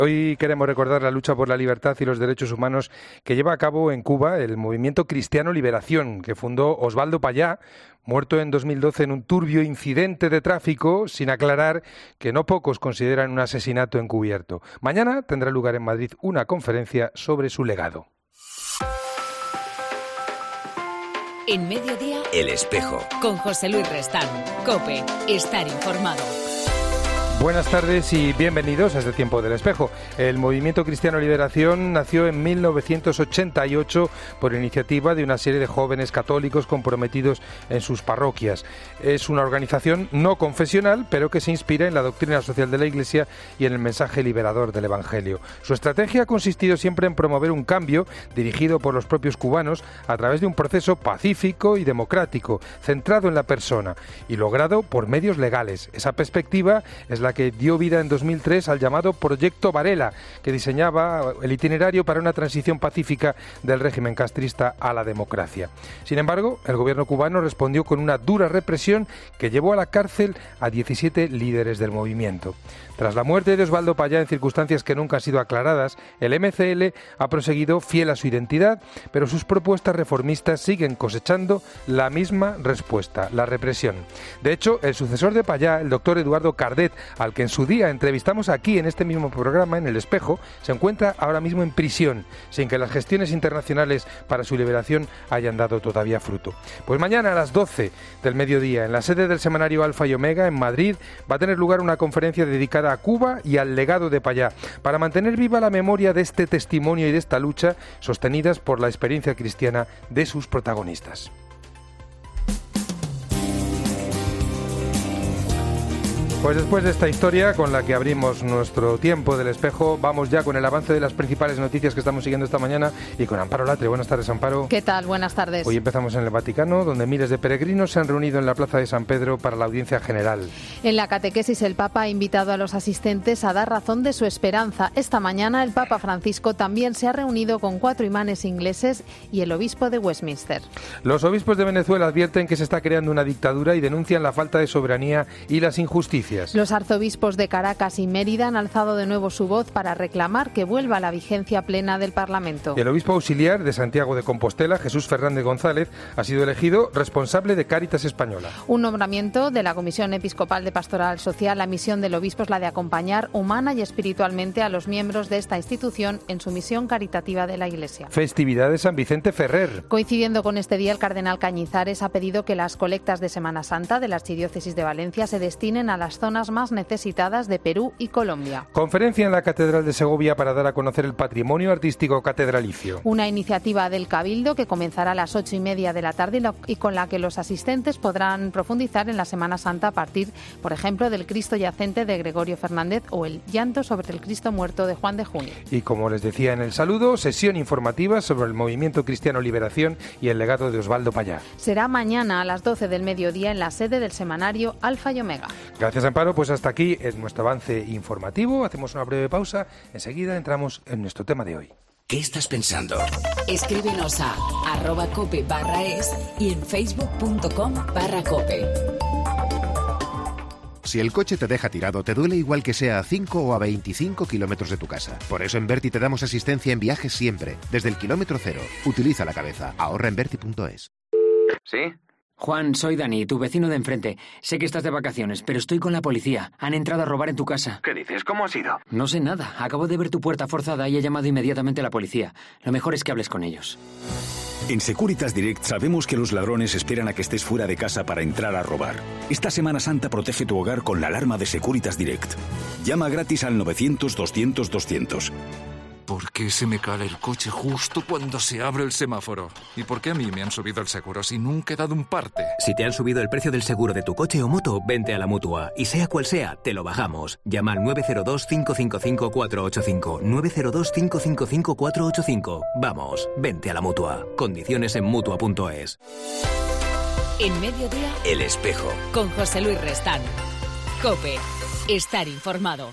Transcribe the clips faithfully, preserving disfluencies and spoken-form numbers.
Hoy queremos recordar la lucha por la libertad y los derechos humanos que lleva a cabo en Cuba el Movimiento Cristiano Liberación, que fundó Osvaldo Payá, muerto en dos mil doce en un turbio incidente de tráfico, sin aclarar que no pocos consideran un asesinato encubierto. Mañana tendrá lugar en Madrid una conferencia sobre su legado. En Mediodía, El Espejo. Con José Luis Restán. COPE. Estar informado. Buenas tardes y bienvenidos a este tiempo del Espejo. El Movimiento Cristiano Liberación nació en mil novecientos ochenta y ocho por iniciativa de una serie de jóvenes católicos comprometidos en sus parroquias. Es una organización no confesional, pero que se inspira en la doctrina social de la Iglesia y en el mensaje liberador del Evangelio. Su estrategia ha consistido siempre en promover un cambio dirigido por los propios cubanos a través de un proceso pacífico y democrático, centrado en la persona y logrado por medios legales. Esa perspectiva es la que dio vida en dos mil tres al llamado Proyecto Varela, que diseñaba el itinerario para una transición pacífica del régimen castrista a la democracia. Sin embargo, el gobierno cubano respondió con una dura represión que llevó a la cárcel a diecisiete líderes del movimiento. Tras la muerte de Osvaldo Payá en circunstancias que nunca han sido aclaradas, el M C L ha proseguido fiel a su identidad, pero sus propuestas reformistas siguen cosechando la misma respuesta, la represión. De hecho, el sucesor de Payá, el doctor Eduardo Cardet, al que en su día entrevistamos aquí en este mismo programa, en El Espejo, se encuentra ahora mismo en prisión, sin que las gestiones internacionales para su liberación hayan dado todavía fruto. Pues mañana a las doce del mediodía, en la sede del semanario Alfa y Omega, en Madrid, va a tener lugar una conferencia dedicada a Cuba y al legado de Payá, para mantener viva la memoria de este testimonio y de esta lucha, sostenidas por la experiencia cristiana de sus protagonistas. Pues después de esta historia con la que abrimos nuestro tiempo del Espejo, vamos ya con el avance de las principales noticias que estamos siguiendo esta mañana y con Amparo Latre. Buenas tardes, Amparo. ¿Qué tal? Buenas tardes. Hoy empezamos en el Vaticano, donde miles de peregrinos se han reunido en la Plaza de San Pedro para la audiencia general. En la catequesis, el Papa ha invitado a los asistentes a dar razón de su esperanza. Esta mañana, el Papa Francisco también se ha reunido con cuatro imanes ingleses y el obispo de Westminster. Los obispos de Venezuela advierten que se está creando una dictadura y denuncian la falta de soberanía y las injusticias. Los arzobispos de Caracas y Mérida han alzado de nuevo su voz para reclamar que vuelva la vigencia plena del Parlamento. El obispo auxiliar de Santiago de Compostela, Jesús Fernández González, ha sido elegido responsable de Cáritas Española. Un nombramiento de la Comisión Episcopal de Pastoral Social. La misión del obispo es la de acompañar humana y espiritualmente a los miembros de esta institución en su misión caritativa de la Iglesia. Festividad de San Vicente Ferrer. Coincidiendo con este día, el cardenal Cañizares ha pedido que las colectas de Semana Santa de la Archidiócesis de Valencia se destinen a las zonas más necesitadas de Perú y Colombia. Conferencia en la Catedral de Segovia para dar a conocer el patrimonio artístico catedralicio. Una iniciativa del Cabildo que comenzará a las ocho y media de la tarde y con la que los asistentes podrán profundizar en la Semana Santa a partir, por ejemplo, del Cristo yacente de Gregorio Fernández o el llanto sobre el Cristo muerto de Juan de Junio. Y como les decía en el saludo, sesión informativa sobre el Movimiento Cristiano Liberación y el legado de Osvaldo Payá. Será mañana a las doce del mediodía en la sede del semanario Alfa y Omega. Gracias, Amparo. Pues hasta aquí es nuestro avance informativo. Hacemos una breve pausa. Enseguida entramos en nuestro tema de hoy. ¿Qué estás pensando? Escríbenos a arroba cope barra es y en facebook.com barra cope. Si el coche te deja tirado, te duele igual que sea a cinco o a veinticinco kilómetros de tu casa. Por eso en Berti te damos asistencia en viajes siempre, desde el kilómetro cero. Utiliza la cabeza. Ahorra en berti punto es. ¿Sí? Juan, soy Dani, tu vecino de enfrente. Sé que estás de vacaciones, pero estoy con la policía. Han entrado a robar en tu casa. ¿Qué dices? ¿Cómo ha sido? No sé nada. Acabo de ver tu puerta forzada y he llamado inmediatamente a la policía. Lo mejor es que hables con ellos. En Securitas Direct sabemos que los ladrones esperan a que estés fuera de casa para entrar a robar. Esta Semana Santa protege tu hogar con la alarma de Securitas Direct. Llama gratis al novecientos doscientos doscientos. ¿Por qué se me cae el coche justo cuando se abre el semáforo? ¿Y por qué a mí me han subido el seguro si nunca he dado un parte? Si te han subido el precio del seguro de tu coche o moto, vente a la Mutua. Y sea cual sea, te lo bajamos. Llama al nueve cero dos, cinco cinco cinco, cuatro ocho cinco. nueve cero dos, cinco cinco cinco, cuatro ocho cinco. Vamos, vente a la Mutua. Condiciones en Mutua punto es. En Mediodía, El Espejo. Con José Luis Restán. COPE. Estar informado.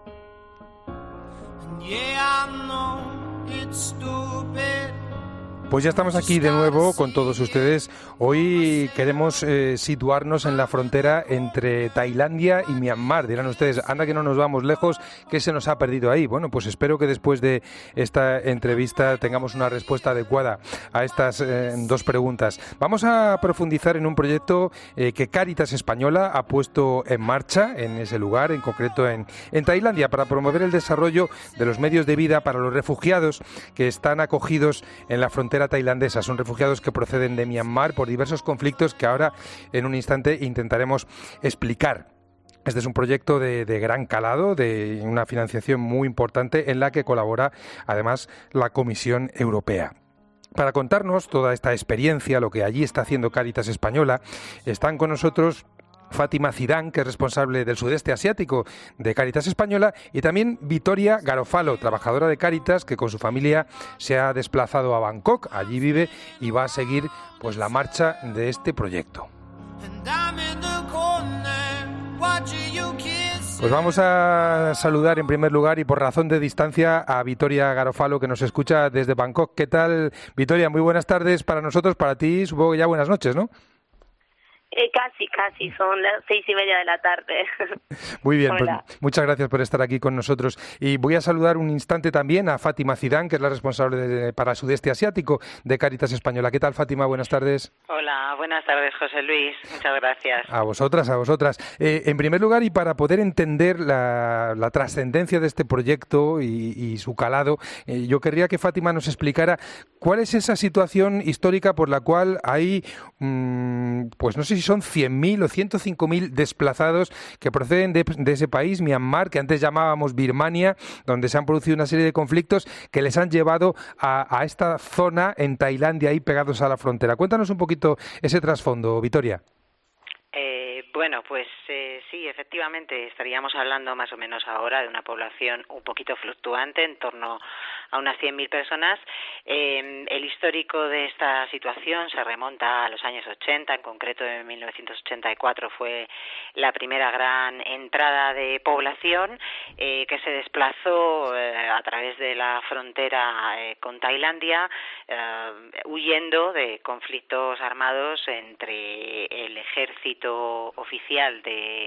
Yeah, I know it's stupid, Pues ya estamos aquí de nuevo con todos ustedes. Hoy queremos eh, situarnos en la frontera entre Tailandia y Myanmar. Dirán ustedes, anda que no nos vamos lejos, ¿qué se nos ha perdido ahí? Bueno, pues espero que después de esta entrevista tengamos una respuesta adecuada a estas eh, dos preguntas. Vamos a profundizar en un proyecto eh, que Cáritas Española ha puesto en marcha en ese lugar, en concreto en, en Tailandia, para promover el desarrollo de los medios de vida para los refugiados que están acogidos en la frontera tailandesa. Son refugiados que proceden de Myanmar por diversos conflictos que ahora en un instante intentaremos explicar. Este es un proyecto de, de gran calado, de una financiación muy importante en la que colabora además la Comisión Europea. Para contarnos toda esta experiencia, lo que allí está haciendo Cáritas Española, están con nosotros Fátima Zidane, que es responsable del sudeste asiático de Cáritas Española, y también Vittoria Garofalo, trabajadora de Cáritas, que con su familia se ha desplazado a Bangkok. Allí vive y va a seguir pues la marcha de este proyecto. Pues vamos a saludar en primer lugar y por razón de distancia a Vittoria Garofalo, que nos escucha desde Bangkok. ¿Qué tal, Vittoria? Muy buenas tardes para nosotros, para ti supongo que ya buenas noches, ¿no? Eh, casi, casi, son las seis y media de la tarde. Muy bien, pues muchas gracias por estar aquí con nosotros. Y voy a saludar un instante también a Fátima Zidane, que es la responsable de, para Sudeste Asiático de Cáritas Española. ¿Qué tal, Fátima? Buenas tardes. Hola, buenas tardes, José Luis. Muchas gracias. A vosotras, a vosotras. Eh, en primer lugar, y para poder entender la, la trascendencia de este proyecto y, y su calado, eh, yo querría que Fátima nos explicara cuál es esa situación histórica por la cual hay, mmm, pues no sé si son cien mil o ciento cinco mil desplazados que proceden de, de ese país, Myanmar, que antes llamábamos Birmania, donde se han producido una serie de conflictos que les han llevado a, a esta zona en Tailandia, ahí pegados a la frontera. Cuéntanos un poquito ese trasfondo, Vittoria. Eh, bueno, pues eh, sí, efectivamente estaríamos hablando más o menos ahora de una población un poquito fluctuante, en torno a unas cien mil personas. Eh, el histórico de esta situación se remonta a los años ochenta, en concreto en mil novecientos ochenta y cuatro fue la primera gran entrada de población eh, que se desplazó eh, a través de la frontera eh, con Tailandia, eh, huyendo de conflictos armados entre el ejército oficial de,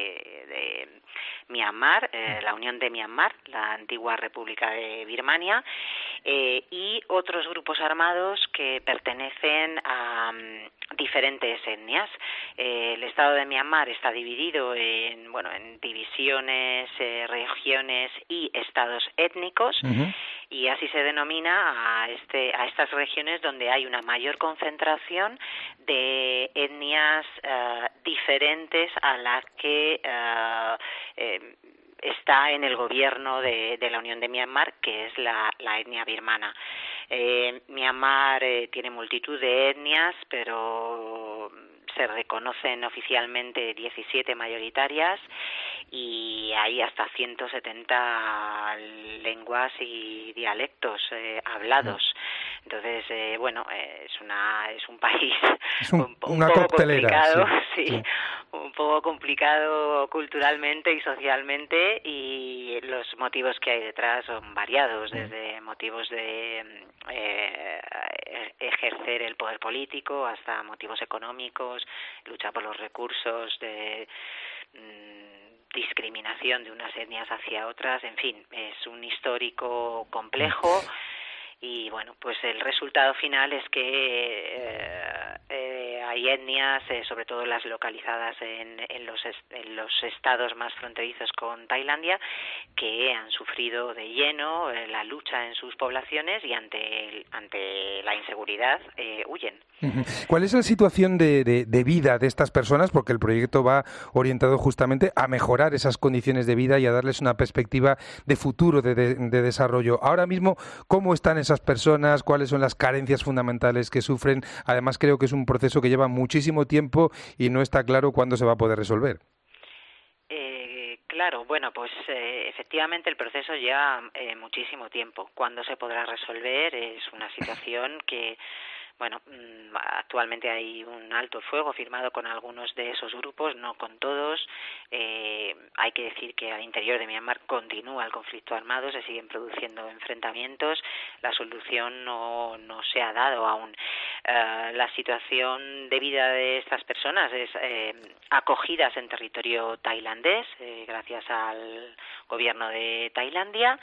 de Myanmar, eh, la Unión de Myanmar, la antigua República de Birmania, eh, y otros grupos armados que pertenecen a um, diferentes etnias. Eh, el Estado de Myanmar está dividido en, bueno, en divisiones, eh, regiones y estados étnicos. Uh-huh. Y así se denomina a, este, a estas regiones donde hay una mayor concentración de etnias uh, diferentes a las que uh, eh, está en el gobierno de, de la Unión de Myanmar, que es la, la etnia birmana. Eh, Myanmar eh, tiene multitud de etnias, pero se reconocen oficialmente diecisiete mayoritarias y hay hasta ciento setenta lenguas y dialectos eh, hablados. Entonces, eh, bueno, eh, es una es un país es un, un, un una poco coctelera, complicado, sí, sí, sí. un poco complicado culturalmente y socialmente, y los motivos que hay detrás son variados, desde motivos de eh, ejercer el poder político hasta motivos económicos, lucha por los recursos, de mmm, discriminación de unas etnias hacia otras, en fin, es un histórico complejo. Y bueno, pues el resultado final es que eh, eh, hay etnias, eh, sobre todo las localizadas en, en, los est- en los estados más fronterizos con Tailandia, que han sufrido de lleno eh, la lucha en sus poblaciones y ante, el, ante la inseguridad eh, huyen. ¿Cuál es la situación de, de, de vida de estas personas? Porque el proyecto va orientado justamente a mejorar esas condiciones de vida y a darles una perspectiva de futuro, de, de, de desarrollo. Ahora mismo, ¿cómo están esas personas? ¿Cuáles son las carencias fundamentales que sufren? Además, creo que es un proceso que lleva muchísimo tiempo y no está claro cuándo se va a poder resolver. Eh, claro, bueno, pues eh, efectivamente el proceso lleva eh, muchísimo tiempo. ¿Cuándo se podrá resolver? Es una situación que bueno, actualmente hay un alto el fuego firmado con algunos de esos grupos, no con todos. Eh, hay que decir que al interior de Myanmar continúa el conflicto armado, se siguen produciendo enfrentamientos, la solución no, no se ha dado aún. Uh, la situación de vida de estas personas es eh, acogidas en territorio tailandés, eh, gracias al gobierno de Tailandia,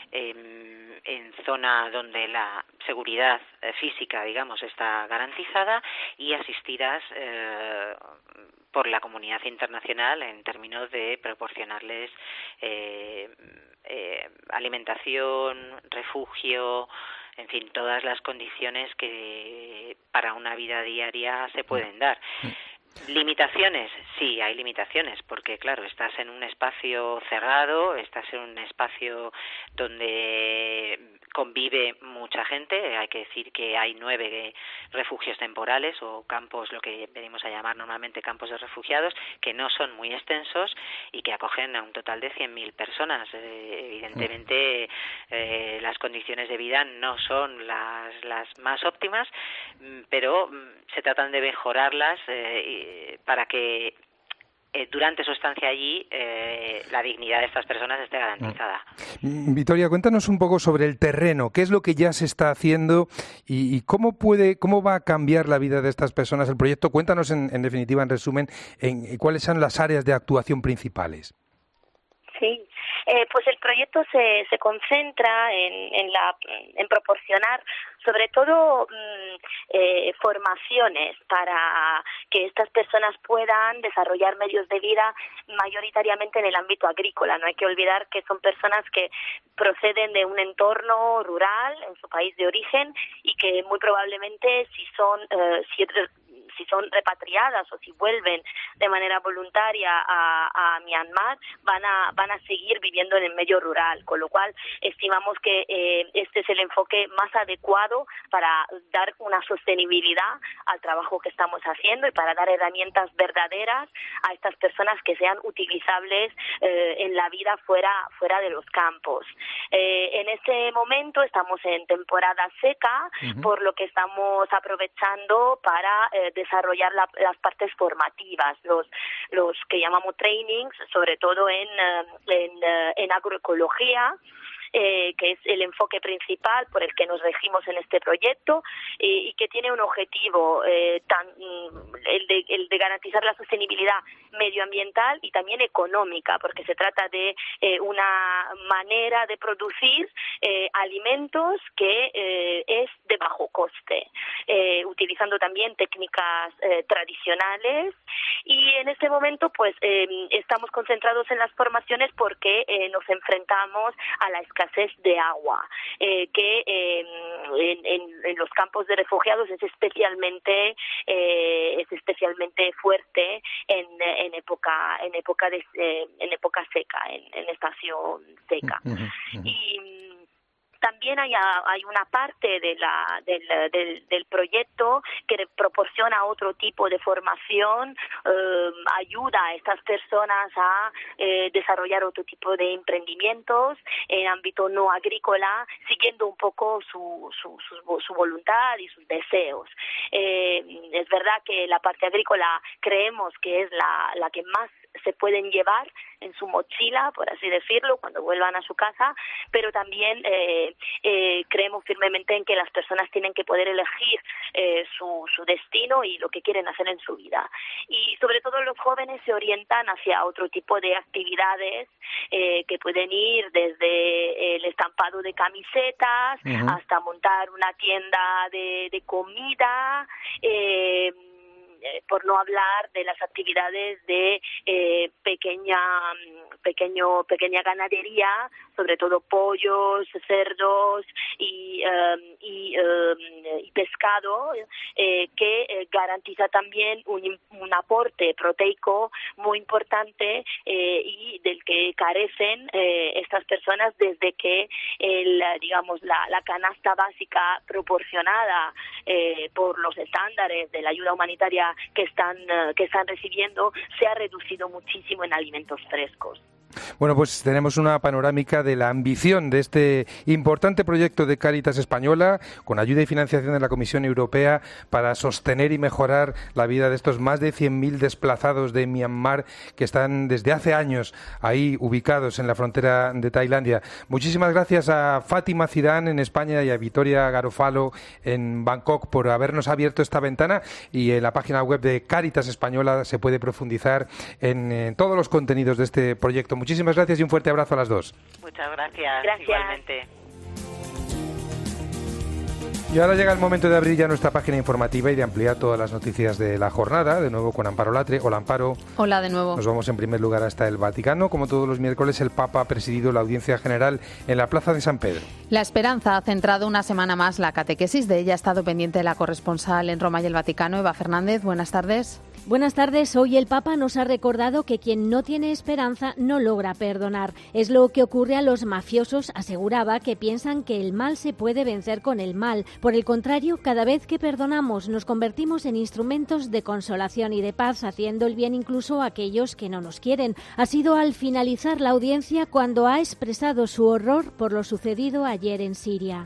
eh, en zona donde la seguridad eh, física, digamos, está garantizada, y asistidas eh, por la comunidad internacional en términos de proporcionarles eh, eh, alimentación, refugio, en fin, todas las condiciones que para una vida diaria se pueden dar. ¿Limitaciones? Sí, hay limitaciones, porque claro, estás en un espacio cerrado, estás en un espacio donde convive mucha gente. Hay que decir que hay nueve refugios temporales o campos, lo que venimos a llamar normalmente campos de refugiados, que no son muy extensos y que acogen a un total de cien mil personas. Eh, evidentemente, eh, las condiciones de vida no son las, las más óptimas, pero se tratan de mejorarlas eh, para que Eh, durante su estancia allí eh, la dignidad de estas personas esté garantizada. Victoria, cuéntanos un poco sobre el terreno, qué es lo que ya se está haciendo y, y cómo puede, cómo va a cambiar la vida de estas personas el proyecto. Cuéntanos en, en definitiva, en resumen, en, en cuáles son las áreas de actuación principales. Sí, eh, pues el proyecto se, se concentra en, en, la, en proporcionar sobre todo mmm, eh, formaciones para que estas personas puedan desarrollar medios de vida mayoritariamente en el ámbito agrícola. No hay que olvidar que son personas que proceden de un entorno rural en su país de origen y que muy probablemente si son eh, si, si son repatriadas o si vuelven de manera voluntaria a, a Myanmar van a van a seguir viviendo en el medio rural, con lo cual estimamos que eh, este es el enfoque más adecuado para dar una sostenibilidad al trabajo que estamos haciendo y para dar herramientas verdaderas a estas personas que sean utilizables eh, en la vida fuera fuera de los campos. Eh, en este momento estamos en temporada seca, uh-huh. por lo que estamos aprovechando para eh, desarrollar la, las partes formativas, los los que llamamos trainings, sobre todo en en, en agroecología, Eh, que es el enfoque principal por el que nos regimos en este proyecto eh, y que tiene un objetivo eh, tan el de, el de garantizar la sostenibilidad medioambiental y también económica, porque se trata de eh, una manera de producir eh, alimentos que eh, es de bajo coste, eh, utilizando también técnicas eh, tradicionales. Y en este momento pues eh, estamos concentrados en las formaciones porque eh, nos enfrentamos a la escasez de agua, eh, que eh, en, en, en los campos de refugiados es especialmente eh, es especialmente fuerte en, en época en época de eh, en época seca, en, en estación seca. Uh-huh, uh-huh. Y también hay, hay una parte de la, del, del, del proyecto que proporciona otro tipo de formación, eh, ayuda a estas personas a eh, desarrollar otro tipo de emprendimientos en ámbito no agrícola, siguiendo un poco su, su, su, su voluntad y sus deseos. Eh, es verdad que la parte agrícola creemos que es la, la que más se pueden llevar en su mochila, por así decirlo, cuando vuelvan a su casa, pero también eh, eh, creemos firmemente en que las personas tienen que poder elegir eh, su, su destino y lo que quieren hacer en su vida. Y sobre todo los jóvenes se orientan hacia otro tipo de actividades eh, que pueden ir desde el estampado de camisetas uh-huh. hasta montar una tienda de, de comida, eh, por no hablar de las actividades de eh, pequeña pequeño pequeña ganadería, sobre todo pollos, cerdos y um, y, um, y pescado, eh, que eh, garantiza también un, un aporte proteico muy importante eh, y del que carecen eh, estas personas desde que el digamos la, la canasta básica proporcionada eh, por los estándares de la ayuda humanitaria que están uh, que están recibiendo se ha reducido muchísimo en alimentos frescos. Bueno, pues tenemos una panorámica de la ambición de este importante proyecto de Cáritas Española, con ayuda y financiación de la Comisión Europea, para sostener y mejorar la vida de estos más de cien mil desplazados de Myanmar que están desde hace años ahí ubicados en la frontera de Tailandia. Muchísimas gracias a Fátima Zidane en España y a Victoria Garofalo en Bangkok por habernos abierto esta ventana, y en la página web de Cáritas Española se puede profundizar en, en todos los contenidos de este proyecto. Muchísimas gracias y un fuerte abrazo a las dos. Muchas gracias, gracias. Igualmente. Y ahora llega el momento de abrir ya nuestra página informativa y de ampliar todas las noticias de la jornada, de nuevo con Amparo Latre. Hola, Amparo. Hola de nuevo. Nos vamos en primer lugar hasta el Vaticano. Como todos los miércoles, el Papa ha presidido la audiencia general en la Plaza de San Pedro. La Esperanza ha centrado una semana más la catequesis. De ella ha estado pendiente la corresponsal en Roma y el Vaticano, Eva Fernández. Buenas tardes. Buenas tardes. Hoy el Papa nos ha recordado que quien no tiene esperanza no logra perdonar. Es lo que ocurre a los mafiosos, aseguraba, que piensan que el mal se puede vencer con el mal. Por el contrario, cada vez que perdonamos nos convertimos en instrumentos de consolación y de paz, haciendo el bien incluso a aquellos que no nos quieren. Ha sido al finalizar la audiencia cuando ha expresado su horror por lo sucedido ayer en Siria.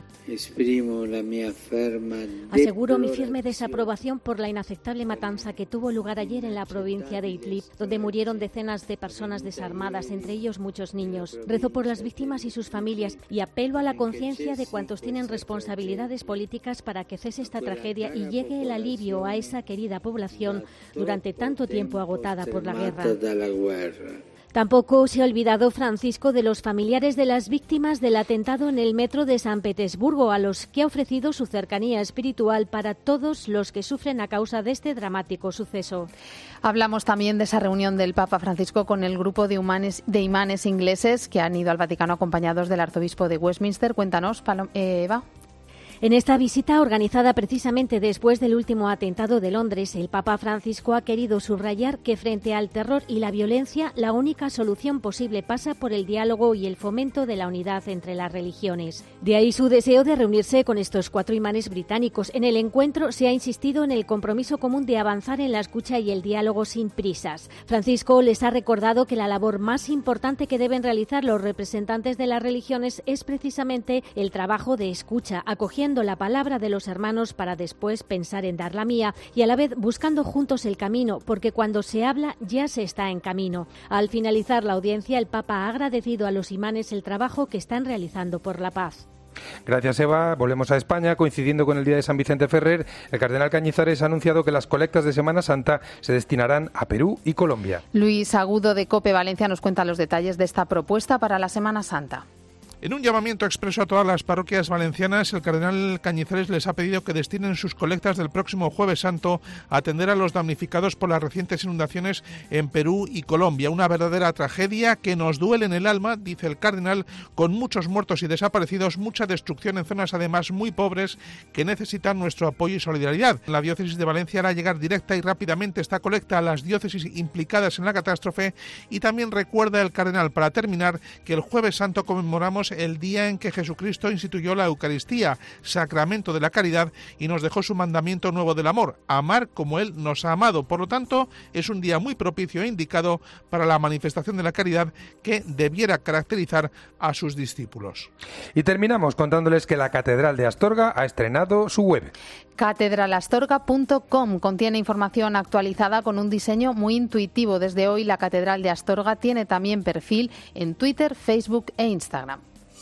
Aseguro mi firme desaprobación por la inaceptable matanza que tuvo lugar ayer en la provincia de Idlib, donde murieron decenas de personas desarmadas, entre ellos muchos niños. Rezo por las víctimas y sus familias y apelo a la conciencia de cuantos tienen responsabilidades políticas para que cese esta tragedia y llegue el alivio a esa querida población durante tanto tiempo agotada por la guerra. Tampoco se ha olvidado Francisco de los familiares de las víctimas del atentado en el metro de San Petersburgo, a los que ha ofrecido su cercanía espiritual para todos los que sufren a causa de este dramático suceso. Hablamos también de esa reunión del Papa Francisco con el grupo de, imanes, de imanes ingleses que han ido al Vaticano acompañados del arzobispo de Westminster. Cuéntanos, Palom- eh, Eva. En esta visita, organizada precisamente después del último atentado de Londres, el Papa Francisco ha querido subrayar que frente al terror y la violencia, la única solución posible pasa por el diálogo y el fomento de la unidad entre las religiones. De ahí su deseo de reunirse con estos cuatro imanes británicos. En el encuentro se ha insistido en el compromiso común de avanzar en la escucha y el diálogo sin prisas. Francisco les ha recordado que la labor más importante que deben realizar los representantes de las religiones es precisamente el trabajo de escucha, acogiendo la palabra de los hermanos para después pensar en dar la mía, y a la vez buscando juntos el camino, porque cuando se habla ya se está en camino. Al finalizar la audiencia, el Papa ha agradecido a los imanes el trabajo que están realizando por la paz. Gracias, Eva. Volvemos a España. Coincidiendo con el Día de San Vicente Ferrer, el cardenal Cañizares ha anunciado que las colectas de Semana Santa se destinarán a Perú y Colombia. Luis Agudo de COPE Valencia nos cuenta los detalles de esta propuesta para la Semana Santa. En un llamamiento expreso a todas las parroquias valencianas, el cardenal Cañizares les ha pedido que destinen sus colectas del próximo Jueves Santo a atender a los damnificados por las recientes inundaciones en Perú y Colombia. Una verdadera tragedia que nos duele en el alma, dice el cardenal, con muchos muertos y desaparecidos, mucha destrucción en zonas además muy pobres que necesitan nuestro apoyo y solidaridad. La diócesis de Valencia hará llegar directa y rápidamente esta colecta a las diócesis implicadas en la catástrofe, y también recuerda el cardenal, para terminar, que el Jueves Santo conmemoramos el día en que Jesucristo instituyó la Eucaristía, sacramento de la caridad, y nos dejó su mandamiento nuevo del amor, amar como Él nos ha amado. Por lo tanto, es un día muy propicio e indicado para la manifestación de la caridad que debiera caracterizar a sus discípulos. Y terminamos contándoles que la Catedral de Astorga ha estrenado su web. catedral astorga punto com contiene información actualizada con un diseño muy intuitivo. Desde hoy, la Catedral de Astorga tiene también perfil en Twitter, Facebook e Instagram.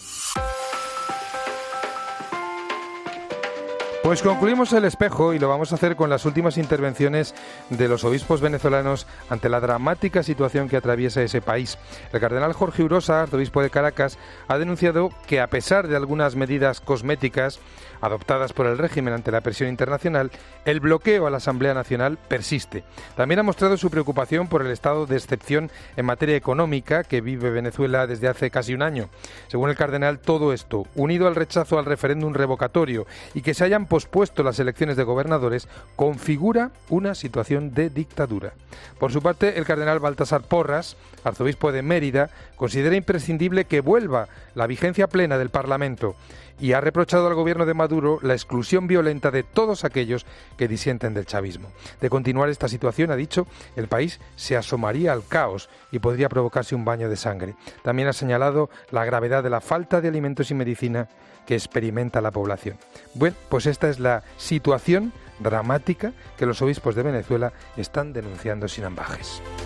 Pues concluimos el espejo y lo vamos a hacer con las últimas intervenciones de los obispos venezolanos ante la dramática situación que atraviesa ese país. El cardenal Jorge Urosa, arzobispo de Caracas, ha denunciado que a pesar de algunas medidas cosméticas adoptadas por el régimen ante la presión internacional, el bloqueo a la Asamblea Nacional persiste. También ha mostrado su preocupación por el estado de excepción en materia económica que vive Venezuela desde hace casi un año. Según el cardenal, todo esto, unido al rechazo al referéndum revocatorio y que se hayan pospuesto las elecciones de gobernadores configura una situación de dictadura. Por su parte, el cardenal Baltasar Porras, arzobispo de Mérida, considera imprescindible que vuelva la vigencia plena del Parlamento y ha reprochado al gobierno de Maduro la exclusión violenta de todos aquellos que disienten del chavismo. De continuar esta situación, ha dicho, el país se asomaría al caos y podría provocarse un baño de sangre. También ha señalado la gravedad de la falta de alimentos y medicina que experimenta la población. Bueno, pues esta es la situación dramática que los obispos de Venezuela están denunciando sin ambajes.